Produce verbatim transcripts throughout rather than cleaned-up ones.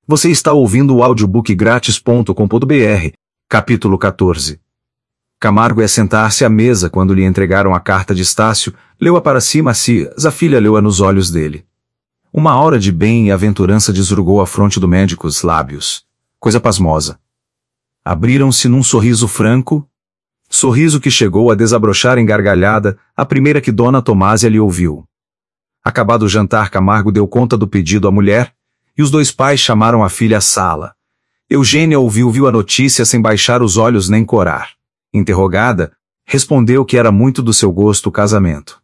Você está ouvindo o audiobook grátis ponto com ponto br, capítulo quatorze. Camargo ia sentar-se à mesa quando lhe entregaram a carta de Estácio, leu-a para si macias, a filha leu-a nos olhos dele. Uma aura de bem e aventurança desrugou a fronte do médico os lábios. Coisa pasmosa. Abriram-se num sorriso franco, sorriso que chegou a desabrochar em gargalhada, a primeira que Dona Tomásia lhe ouviu. Acabado o jantar, Camargo deu conta do pedido à mulher, e os dois pais chamaram a filha à sala. Eugênia ouviu viu a notícia sem baixar os olhos nem corar. Interrogada, respondeu que era muito do seu gosto o casamento.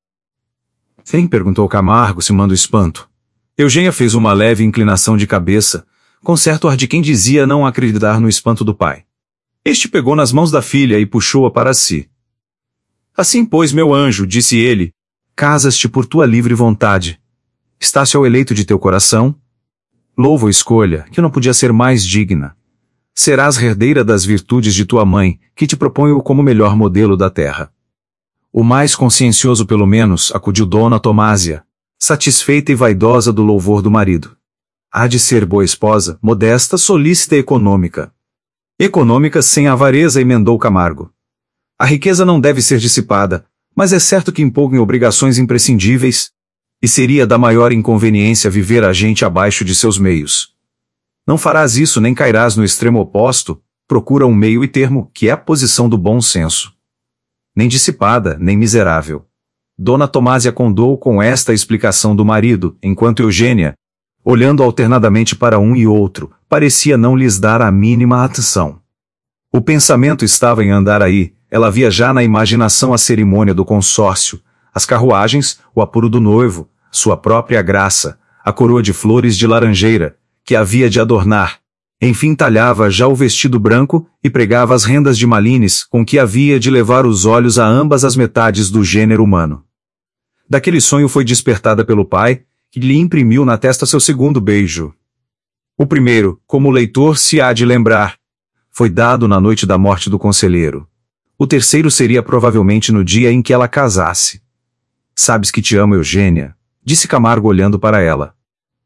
Sim, perguntou Camargo, simulando espanto. Eugênia fez uma leve inclinação de cabeça, com certo ar de quem dizia não acreditar no espanto do pai. Este pegou nas mãos da filha e puxou-a para si. Assim, pois, meu anjo, disse ele, casas-te por tua livre vontade. Estácio é o eleito de teu coração? Louvo a escolha, que não podia ser mais digna. Serás herdeira das virtudes de tua mãe, que te proponho como melhor modelo da terra. O mais consciencioso pelo menos, acudiu Dona Tomásia, satisfeita e vaidosa do louvor do marido. Há de ser boa esposa, modesta, solícita e econômica. Econômica sem avareza, emendou Camargo. A riqueza não deve ser dissipada, mas é certo que empolga em obrigações imprescindíveis, e seria da maior inconveniência viver a gente abaixo de seus meios. Não farás isso nem cairás no extremo oposto, procura um meio e termo, que é a posição do bom senso. Nem dissipada, nem miserável. Dona Tomásia condou com esta explicação do marido, enquanto Eugênia, olhando alternadamente para um e outro, parecia não lhes dar a mínima atenção. O pensamento estava em andar aí, ela via já na imaginação a cerimônia do consórcio, as carruagens, o apuro do noivo, sua própria graça, a coroa de flores de laranjeira, que havia de adornar. Enfim talhava já o vestido branco e pregava as rendas de malines com que havia de levar os olhos a ambas as metades do gênero humano. Daquele sonho foi despertada pelo pai, que lhe imprimiu na testa seu segundo beijo. O primeiro, como o leitor se há de lembrar, foi dado na noite da morte do conselheiro. O terceiro seria provavelmente no dia em que ela casasse. Sabes que te amo, Eugênia, disse Camargo olhando para ela.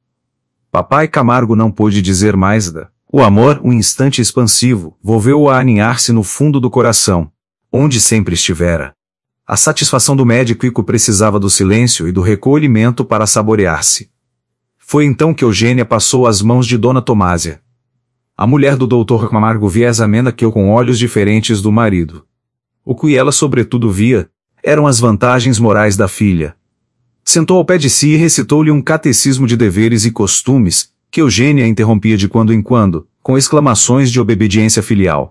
Papai Camargo não pôde dizer mais da. O amor, um instante expansivo, volveu-o a aninhar-se no fundo do coração, onde sempre estivera. A satisfação do médico precisava do silêncio e do recolhimento para saborear-se. Foi então que Eugênia passou às mãos de Dona Tomásia. A mulher do doutor Camargo via essa amena que eu com olhos diferentes do marido. O que ela sobretudo via, eram as vantagens morais da filha. Sentou ao pé de si e recitou-lhe um catecismo de deveres e costumes, que Eugênia interrompia de quando em quando, com exclamações de obediência filial.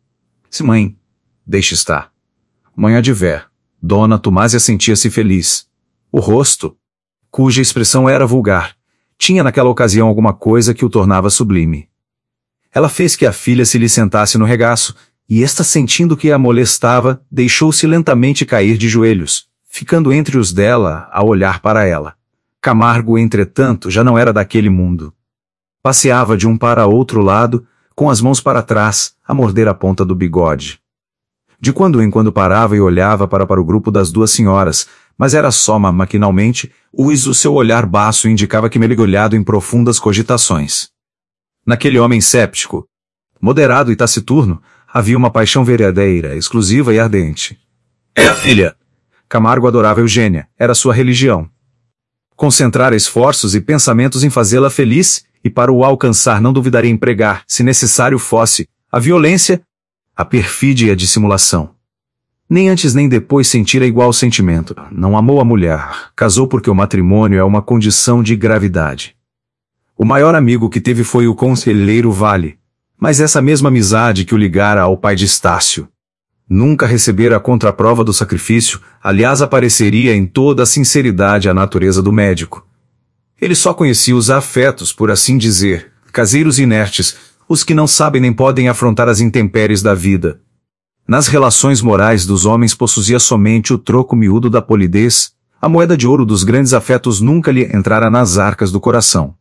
Se mãe, deixe estar. Mãe há de ver. Dona Tomásia sentia-se feliz. O rosto, cuja expressão era vulgar, tinha naquela ocasião alguma coisa que o tornava sublime. Ela fez que a filha se lhe sentasse no regaço, e esta, sentindo que a molestava, deixou-se lentamente cair de joelhos, ficando entre os dela, a olhar para ela. Camargo, entretanto, já não era daquele mundo. Passeava de um para outro lado, com as mãos para trás, a morder a ponta do bigode. De quando em quando parava e olhava para, para o grupo das duas senhoras, mas era só maquinalmente, pois o seu olhar baço indicava que mergulhado em profundas cogitações. Naquele homem séptico, moderado e taciturno, havia uma paixão verdadeira, exclusiva e ardente. É a filha! Camargo adorava Eugênia, era sua religião. Concentrara esforços e pensamentos em fazê-la feliz, e para o alcançar não duvidaria em empregar, se necessário fosse, a violência, a perfídia e a dissimulação. Nem antes nem depois sentira igual sentimento. Não amou a mulher, casou porque o matrimônio é uma condição de gravidade. O maior amigo que teve foi o conselheiro Vale, mas essa mesma amizade que o ligara ao pai de Estácio. Nunca recebera a contraprova do sacrifício, aliás apareceria em toda a sinceridade a natureza do médico. Ele só conhecia os afetos, por assim dizer, caseiros inertes, os que não sabem nem podem afrontar as intempéries da vida. Nas relações morais dos homens possuía somente o troco miúdo da polidez, a moeda de ouro dos grandes afetos nunca lhe entrara nas arcas do coração.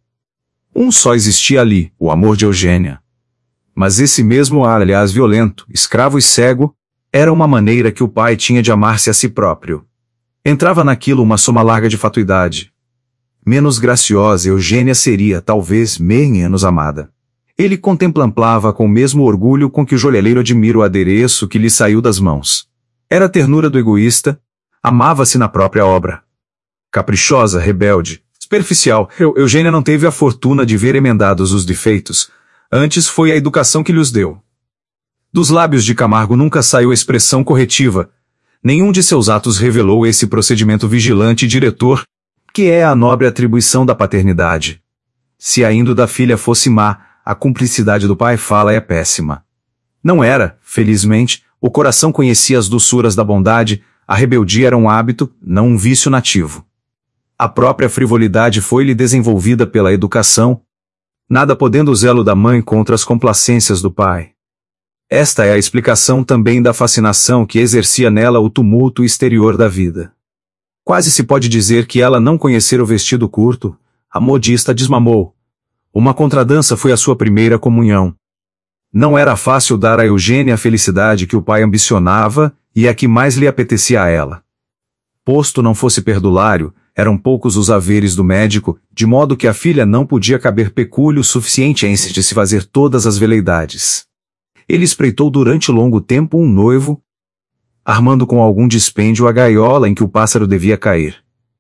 Um só existia ali, o amor de Eugênia. Mas esse mesmo ar, aliás violento, escravo e cego, era uma maneira que o pai tinha de amar-se a si próprio. Entrava naquilo uma soma larga de fatuidade. menos graciosa Eugênia seria, talvez, menos amada. Ele contemplava com o mesmo orgulho com que o joalheiro admira o adereço que lhe saiu das mãos. Era a ternura do egoísta, amava-se na própria obra. Caprichosa, rebelde, superficial, Eugênia não teve a fortuna de ver emendados os defeitos, antes foi a educação que lhes deu. Dos lábios de Camargo nunca saiu a expressão corretiva, nenhum de seus atos revelou esse procedimento vigilante e diretor, que é a nobre atribuição da paternidade. Se a índole da filha fosse má, a cumplicidade do pai fala é péssima. Não era, felizmente, o coração conhecia as doçuras da bondade, a rebeldia era um hábito, não um vício nativo. A própria frivolidade foi-lhe desenvolvida pela educação, nada podendo o zelo da mãe contra as complacências do pai. Esta é a explicação também da fascinação que exercia nela o tumulto exterior da vida. Quase se pode dizer que ela não conhecera o vestido curto, a modista desmamou. Uma contradança foi a sua primeira comunhão. Não era fácil dar a Eugênia a felicidade que o pai ambicionava e a que mais lhe apetecia a ela. Posto não fosse perdulário, eram poucos os haveres do médico, de modo que a filha não podia caber pecúlio suficiente em si de se fazer todas as veleidades. Ele espreitou durante longo tempo um noivo, armando com algum dispêndio a gaiola em que o pássaro devia cair.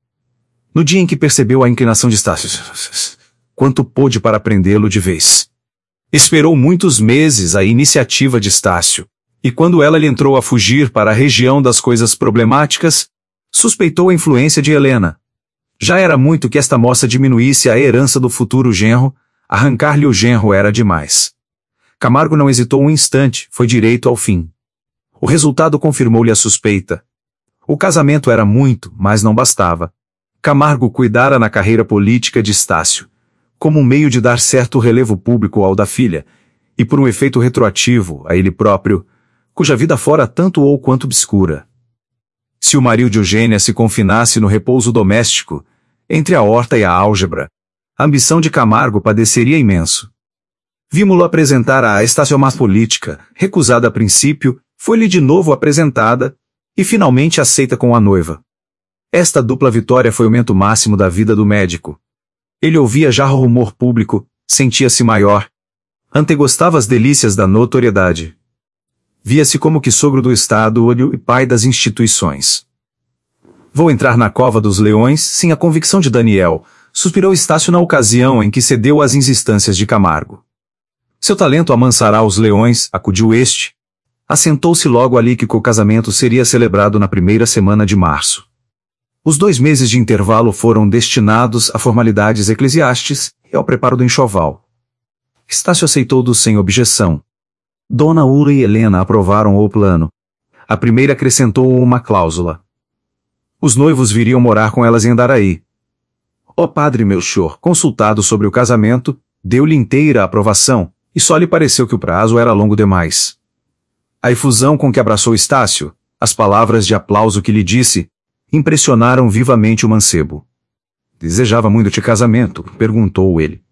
No dia em que percebeu a inclinação de Estácio, quanto pôde para prendê-lo de vez. Esperou muitos meses a iniciativa de Estácio, e quando ela lhe entrou a fugir para a região das coisas problemáticas, suspeitou a influência de Helena. Já era muito que esta moça diminuísse a herança do futuro genro, arrancar-lhe o genro era demais. Camargo não hesitou um instante, foi direito ao fim. O resultado confirmou-lhe a suspeita. O casamento era muito, mas não bastava. Camargo cuidara na carreira política de Estácio, como um meio de dar certo relevo público ao da filha, e por um efeito retroativo a ele próprio, cuja vida fora tanto ou quanto obscura. Se o marido de Eugênia se confinasse no repouso doméstico, entre a horta e a álgebra, a ambição de Camargo padeceria imenso. Vimo-lo apresentar a Estácio uma política, recusada a princípio, foi-lhe de novo apresentada, e finalmente aceita com a noiva. Esta dupla vitória foi o momento máximo da vida do médico. Ele ouvia já o rumor público, sentia-se maior. Antegostava as delícias da notoriedade. Via-se como que sogro do Estado e pai das instituições. Vou entrar na cova dos leões, sem a convicção de Daniel, suspirou Estácio na ocasião em que cedeu às insistências de Camargo. Seu talento amansará os leões, acudiu este. Assentou-se logo ali que o casamento seria celebrado na primeira semana de março. Os dois meses de intervalo foram destinados a formalidades eclesiásticas e ao preparo do enxoval. Estácio aceitou-do sem objeção. Dona Ura e Helena aprovaram o plano. A primeira acrescentou uma cláusula. Os noivos viriam morar com elas em Andaraí. O padre Melchior, consultado sobre o casamento, deu-lhe inteira aprovação, e só lhe pareceu que o prazo era longo demais. A efusão com que abraçou Estácio, as palavras de aplauso que lhe disse, impressionaram vivamente o mancebo. Desejava muito de casamento, perguntou ele.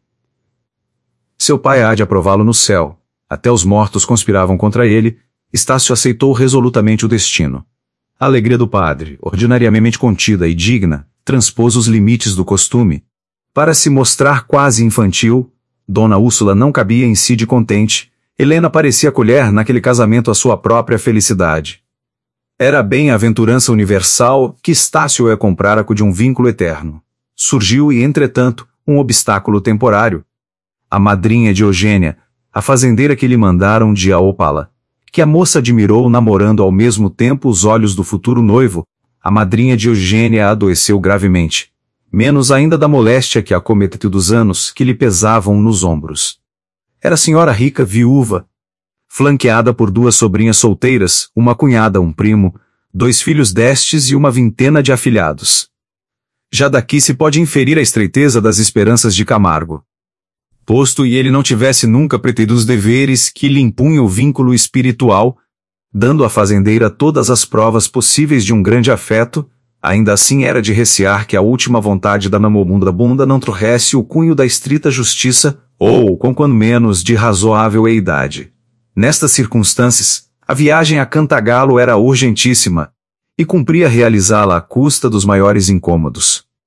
Seu pai há de aprová-lo no céu. Até os mortos conspiravam contra ele, Estácio aceitou resolutamente o destino. A alegria do padre, ordinariamente contida e digna, transpôs os limites do costume. Para se mostrar quase infantil, Dona Úrsula não cabia em si de contente, Helena parecia colher naquele casamento a sua própria felicidade. Era a bem-aventurança universal que Estácio ia comprar de um vínculo eterno. Surgiu e, entretanto, um obstáculo temporário. A madrinha de Eugênia, a fazendeira que lhe mandaram de Opala, que a moça admirou namorando ao mesmo tempo os olhos do futuro noivo, a madrinha de Eugênia adoeceu gravemente, menos ainda da moléstia que a acometeu dos anos que lhe pesavam nos ombros. Era senhora rica viúva, flanqueada por duas sobrinhas solteiras, uma cunhada, um primo, dois filhos destes e uma vintena de afilhados. Já daqui se pode inferir a estreiteza das esperanças de Camargo. Posto e ele não tivesse nunca preterido os deveres que lhe impunha o vínculo espiritual, dando à fazendeira todas as provas possíveis de um grande afeto, ainda assim era de recear que a última vontade da namorunda bunda não trouxesse o cunho da estrita justiça, ou, com quando menos, de razoável eidade. Nestas circunstâncias, a viagem a Cantagalo era urgentíssima, e cumpria realizá-la à custa dos maiores incômodos.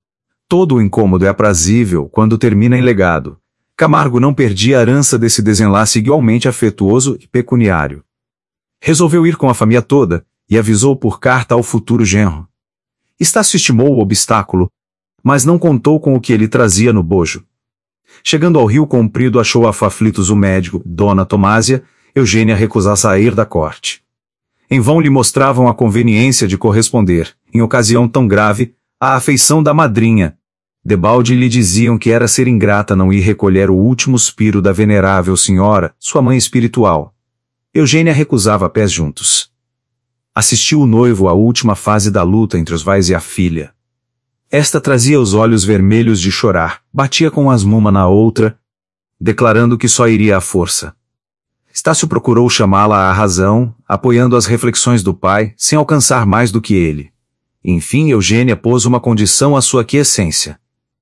Todo o incômodo é aprazível quando termina em legado. Camargo não perdia a herança desse desenlace igualmente afetuoso e pecuniário. Resolveu ir com a família toda, e avisou por carta ao futuro genro. Estácio estimou o obstáculo, mas não contou com o que ele trazia no bojo. Chegando ao Rio Comprido, achou aflitos o médico, Dona Tomásia, Eugênia recusar sair da corte. Em vão lhe mostravam a conveniência de corresponder, em ocasião tão grave, à afeição da madrinha. Debalde lhe diziam que era ser ingrata não ir recolher o último suspiro da venerável senhora, sua mãe espiritual. Eugênia recusava pés juntos. Assistiu o noivo à última fase da luta entre os pais e a filha. Esta trazia os olhos vermelhos de chorar, batia com as mãos na outra, declarando que só iria à força. Estácio procurou chamá-la à razão, apoiando as reflexões do pai, sem alcançar mais do que ele. Enfim, Eugênia pôs uma condição à sua quiescência.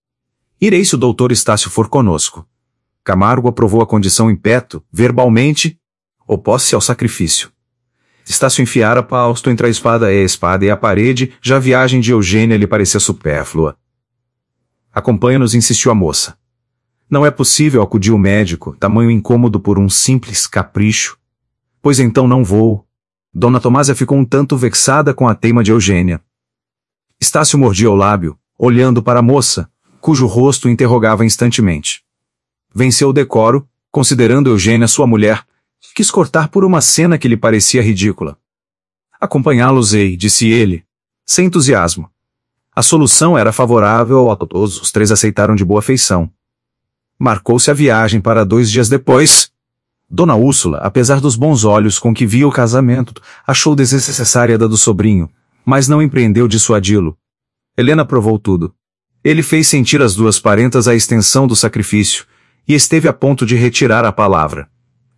Irei se o doutor Estácio for conosco. Camargo aprovou a condição em peto, verbalmente, opôs-se ao sacrifício. Estácio enfiara Fausto entre a espada e a espada e a parede, já a viagem de Eugênia lhe parecia supérflua. Acompanha-nos, insistiu a moça. Não é possível, acudiu o médico, tamanho incômodo por um simples capricho. Pois então não vou. Dona Tomásia ficou um tanto vexada com a teima de Eugênia. Estácio mordia o lábio, olhando para a moça, cujo rosto interrogava instantemente. Venceu o decoro, considerando Eugênia sua mulher, quis cortar por uma cena que lhe parecia ridícula. Acompanhá-los-ei, disse ele, sem entusiasmo. A solução era favorável a todos, os três aceitaram de boa feição. Marcou-se a viagem para dois dias depois. Dona Úrsula, apesar dos bons olhos com que via o casamento, achou desnecessária a da do sobrinho, mas não empreendeu dissuadi-lo. Helena provou tudo. Ele fez sentir às duas parentas a extensão do sacrifício, e esteve a ponto de retirar a palavra.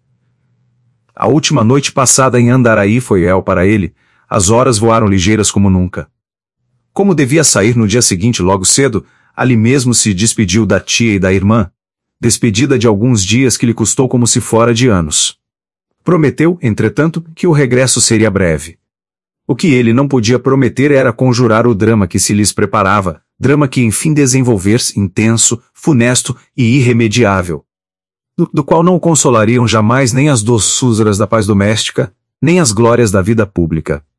A última noite passada em Andaraí foi el para ele, as horas voaram ligeiras como nunca. Como devia sair no dia seguinte logo cedo, ali mesmo se despediu da tia e da irmã, despedida de alguns dias que lhe custou como se fora de anos. Prometeu, entretanto, que o regresso seria breve. O que ele não podia prometer era conjurar o drama que se lhes preparava, drama que enfim desenvolver-se intenso, funesto e irremediável. Do, do qual não o consolariam jamais nem as doçuras da paz doméstica, nem as glórias da vida pública.